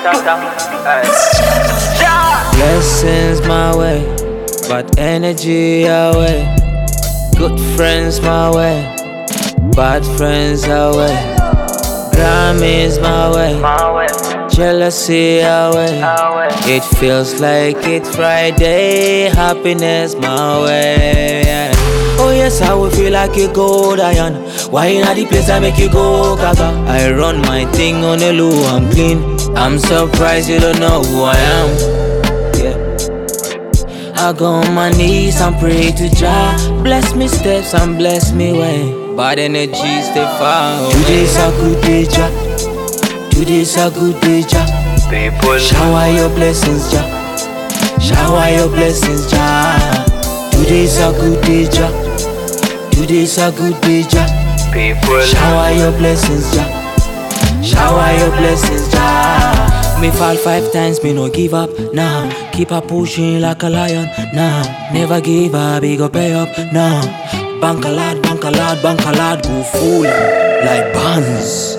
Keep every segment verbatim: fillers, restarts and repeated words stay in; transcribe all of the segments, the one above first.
Blessings my way, but energy away. Good friends my way, bad friends away. Grammys my way, jealousy away. It feels like it's Friday, happiness my way. Yeah. Oh yes, I will feel like a gold iron. Why not the place I make you go gaga? I run my thing on the low, I'm clean. I'm surprised you don't know who I am. Yeah. I go on my knees and pray to Jah. Bless me steps and bless me way. Bad energy stay far away. Today's a good day, Jah. Today's a good day, Jah. People Shower your blessings, Jah. Shower your blessings, Jah. Today's a good day, Jah. Today's a good day, Jah. People Shower your blessings, Jah. Shower your blessings, Jah. Me fall five times, me no give up, nah. Keep a pushing like a lion, nah. Never give up, he go pay up, nah. Bank a lot, bank a lot, bank a lot, go full like buns.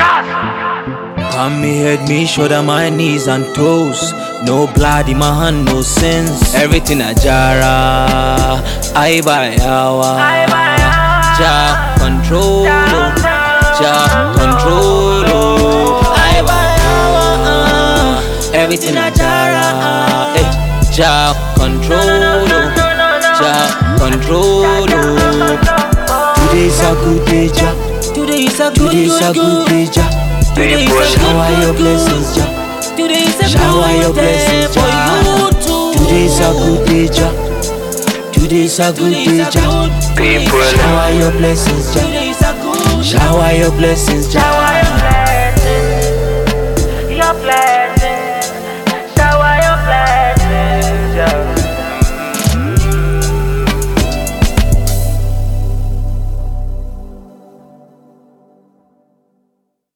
On me head, me shoulder, my knees and toes. No blood in my hand, no sense. Everything a jara, I buy hour. Jah control, Jah control. I buy hour. Everything a jara, eh. Jah control, Jah control. Today's a good day, Jah. Today's a good, Today's a good day, Jah. Today's a shower your blessings, Jah. Today's a shower your blessings, Jah. Today's a good day, Jah. Today's a good day, Jah. People Shower your blessings, Jah. Shower your blessings, Jah.